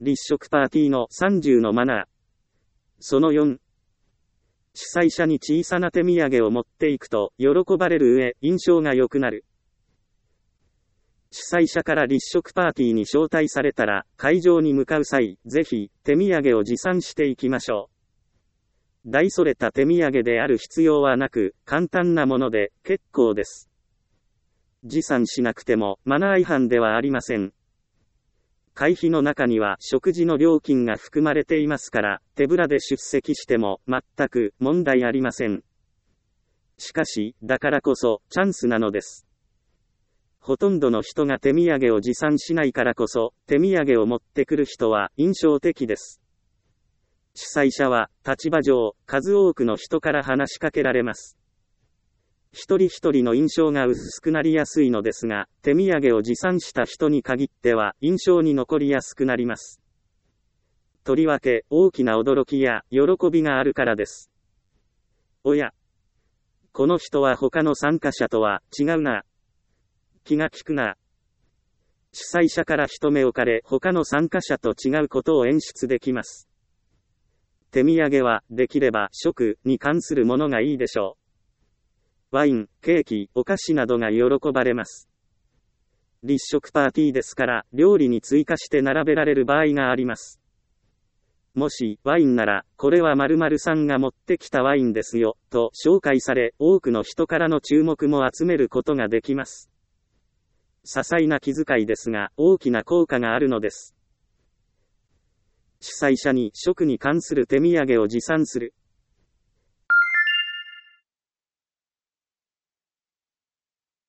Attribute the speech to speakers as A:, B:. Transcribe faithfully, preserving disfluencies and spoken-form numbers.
A: 立食パーティーのさんじゅうのマナー。そのよん。主催者に小さな手土産を持っていくと、喜ばれる上、印象が良くなる。主催者から立食パーティーに招待されたら、会場に向かう際、ぜひ、手土産を持参していきましょう。大それた手土産である必要はなく、簡単なもので、結構です。持参しなくても、マナー違反ではありません。会費の中には食事の料金が含まれていますから、手ぶらで出席しても全く問題ありません。しかし、だからこそチャンスなのです。ほとんどの人が手土産を持参しないからこそ、手土産を持ってくる人は印象的です。主催者は立場上、数多くの人から話しかけられます。一人一人の印象が薄くなりやすいのですが、手土産を持参した人に限っては印象に残りやすくなります。とりわけ大きな驚きや喜びがあるからです。おや、この人は他の参加者とは違うな。気が利くな。主催者から一目置かれ他の参加者と違うことを演出できます。手土産はできれば食に関するものがいいでしょう。ワイン、ケーキ、お菓子などが喜ばれます。立食パーティーですから、料理に追加して並べられる場合があります。もし、ワインなら、これは〇〇さんが持ってきたワインですよ、と紹介され、多くの人からの注目も集めることができます。些細な気遣いですが、大きな効果があるのです。主催者に食に関する手土産を持参する。